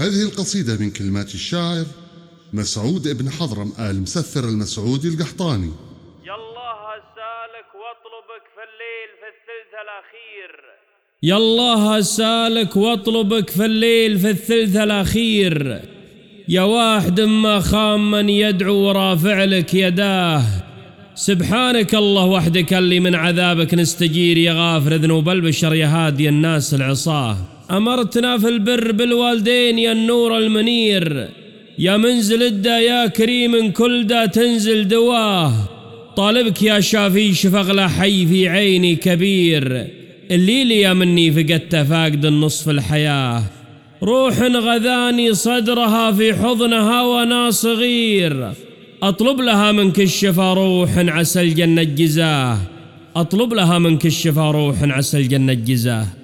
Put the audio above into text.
وهذه القصيدة من كلمات الشاعر مسعود ابن حضرم آل مسثر المسعودي القحطاني. يالله أسألك واطلبك في الليل في الثلث الأخير، يالله أسألك واطلبك في الليل في الثلث الأخير، يا واحد ما خام من يدعو ورافع لك يداه. سبحانك الله وحدك اللي من عذابك نستجير، يا غافر ذنوب البشر يا هادي الناس العصاه. أمرتنا في البر بالوالدين يا النور المنير، يا منزل الدا يا كريم كل دا تنزل دواه. طالبك يا شافي شفق له حي في عيني كبير، الليل يا مني فقدت فاقد النصف الحياة. روح غذاني صدرها في حضنها وانا صغير، أطلب لها منك الشفا روح عسى الجنة جزاه، أطلب لها منك الشفا روح عسى الجنة جزاه.